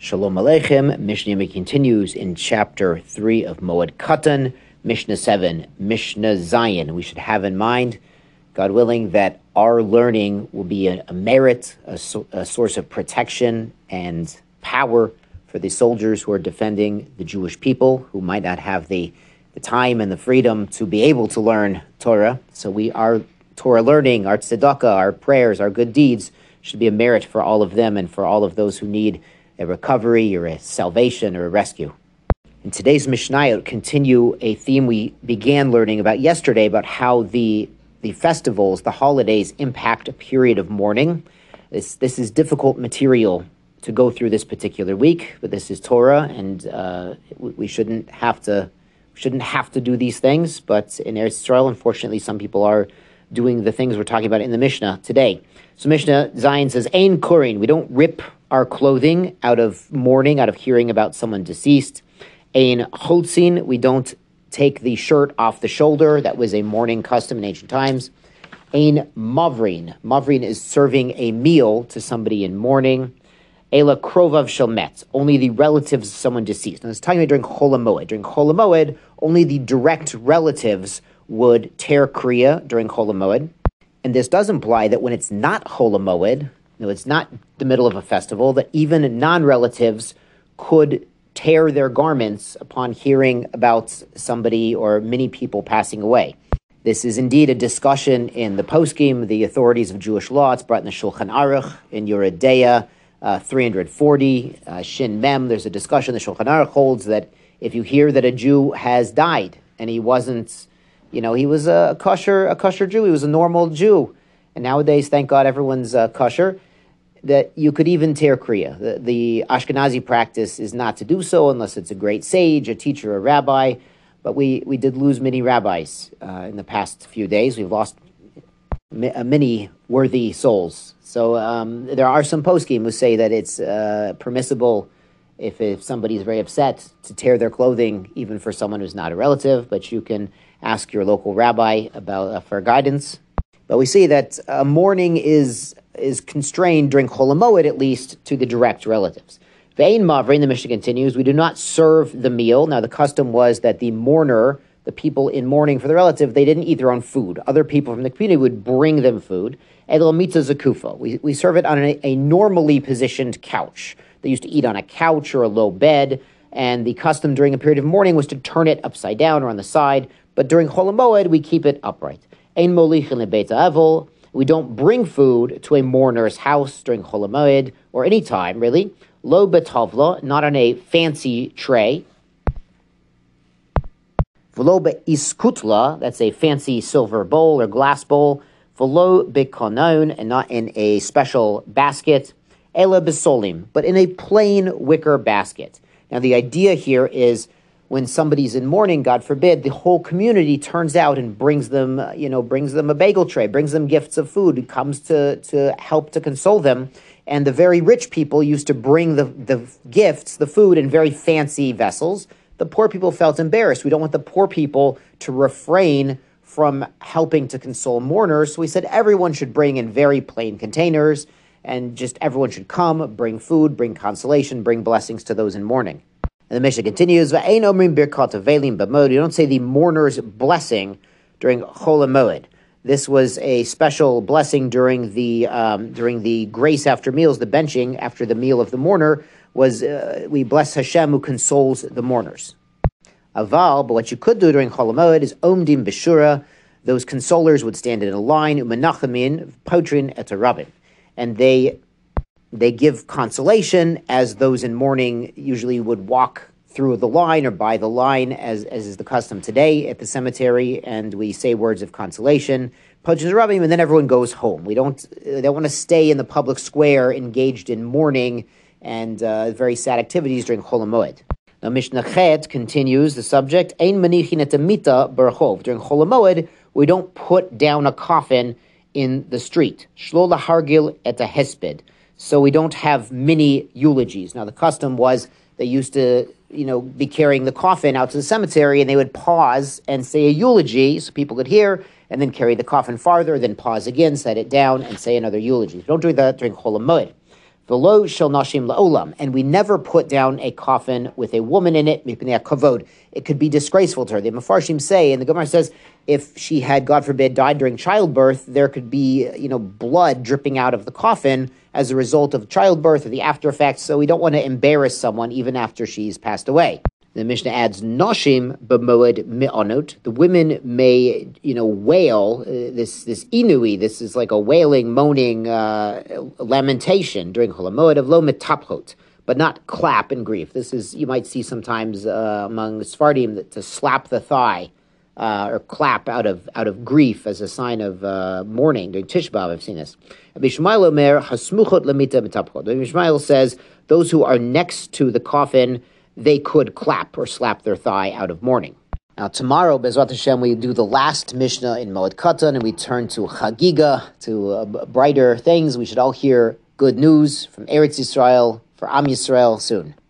Shalom Aleichem. Mishnah Yoma continues in chapter 3 of Moed Katan, Mishnah 7, Mishnah Zayin. We should have in mind, God willing, that our learning will be a merit, a source of protection and power for the soldiers who are defending the Jewish people, who might not have the time and the freedom to be able to learn Torah. So our Torah learning, our tzedakah, our prayers, our good deeds should be a merit for all of them and for all of those who need a recovery or a salvation or a rescue. In today's Mishnayot, continue a theme we began learning about yesterday, about how the festivals, the holidays, impact a period of mourning. This is difficult material to go through this particular week, but this is Torah, and we shouldn't have to do these things. But in Eretz Yisrael, unfortunately, some people are doing the things we're talking about in the Mishnah today. So Mishnah Zayin says, Ein Korin, we don't rip our clothing out of mourning, out of hearing about someone deceased. Ein Chotzin, we don't take the shirt off the shoulder. That was a mourning custom in ancient times. Ein Mavrin, Mavrin is serving a meal to somebody in mourning. Ela Krovav Shel Met, only the relatives of someone deceased. Now, it's talking about during Chol HaMoed. During Chol HaMoed, only the direct relatives would tear Kriya during Chol HaMoed. And this does imply that when it's not Chol HaMoed, it's not the middle of a festival, that even non-relatives could tear their garments upon hearing about somebody or many people passing away. This is indeed a discussion in the poskim, the authorities of Jewish law. It's brought in the Shulchan Aruch, in Yoreh Deah, 340, Shin Mem. There's a discussion. The Shulchan Aruch holds that if you hear that a Jew has died and he wasn't, he was a kosher Jew, he was a normal Jew, and nowadays, thank God, everyone's kosher, that you could even tear Kriya. The Ashkenazi practice is not to do so unless it's a great sage, a teacher, a rabbi, but we did lose many rabbis in the past few days. We've lost many worthy souls. So there are some poskim who say that it's permissible if somebody is very upset to tear their clothing, even for someone who's not a relative, but you can ask your local rabbi for guidance. But we see that mourning is constrained during Chol HaMoed, at least, to the direct relatives. Ve'ein Mavrin, the Mishnah continues, we do not serve the meal. Now, the custom was that the mourner, the people in mourning for the relative, they didn't eat their own food. Other people from the community would bring them food. Edel mitzah zakufa. We serve it on a normally positioned couch. They used to eat on a couch or a low bed, and the custom during a period of mourning was to turn it upside down or on the side. But during Chol HaMoed, we keep it upright. Ein molichin lebeit ha'avol. We don't bring food to a mourner's house during Chol HaMoed, or any time, really. Lo betavla, not on a fancy tray. V'lo be'iskutla, that's a fancy silver bowl or glass bowl. V'lo bekonon, and not in a special basket. Ela besolim, but in a plain wicker basket. Now, the idea here is when somebody's in mourning, God forbid, the whole community turns out and brings them a bagel tray, brings them gifts of food, comes to help to console them. And the very rich people used to bring the gifts, the food, in very fancy vessels. The poor people felt embarrassed. We don't want the poor people to refrain from helping to console mourners. So we said everyone should bring in very plain containers, and just everyone should come, bring food, bring consolation, bring blessings to those in mourning. And the Mishnah continues, you don't say the mourner's blessing during Chol HaMoed. This was a special blessing during the grace after meals, the benching after the meal of the mourner, was we bless Hashem who consoles the mourners. Aval, but what you could do during Chol HaMoed is omdim b'shura, those consolers would stand in a line, umenachamin, potrin et rabin, and they give consolation as those in mourning usually would walk through the line or by the line, as is the custom today at the cemetery, and we say words of consolation, and then everyone goes home. They don't want to stay in the public square engaged in mourning and very sad activities during Chol HaMoed. Now Mishnah Chet continues the subject, Ein manichin et mita barachov. During Chol HaMoed, we don't put down a coffin in the street. Shlo lahargil et hesped. So we don't have many eulogies. Now, the custom was they used to, be carrying the coffin out to the cemetery, and they would pause and say a eulogy so people could hear, and then carry the coffin farther, then pause again, set it down, and say another eulogy. Don't do that during Chol HaMoed. V'lo shel nashim la'olam, and we never put down a coffin with a woman in it, mipnei kavod. It could be disgraceful to her. The Mefarshim say, and the Gemara says, if she had, God forbid, died during childbirth, there could be, blood dripping out of the coffin as a result of childbirth or the after effects, so we don't want to embarrass someone even after she's passed away. The Mishnah adds, Noshim b'moed mi'anot. The women may, wail, this inui, this is like a wailing, moaning lamentation during Chol HaMoed of lo metaphot, but not clap in grief. This is, you might see sometimes among Sephardim to slap the thigh or clap out of grief as a sign of mourning. During Tisha B'Av, I've seen this. Rabbi Yishmael omer, hasmuchot lemita metaphot. Rabbi Yishmael says, those who are next to the coffin, they could clap or slap their thigh out of mourning. Now tomorrow, Bezrat Hashem, we do the last Mishnah in Moed Katan, and we turn to Chagiga, to brighter things. We should all hear good news from Eretz Yisrael, for Am Yisrael soon.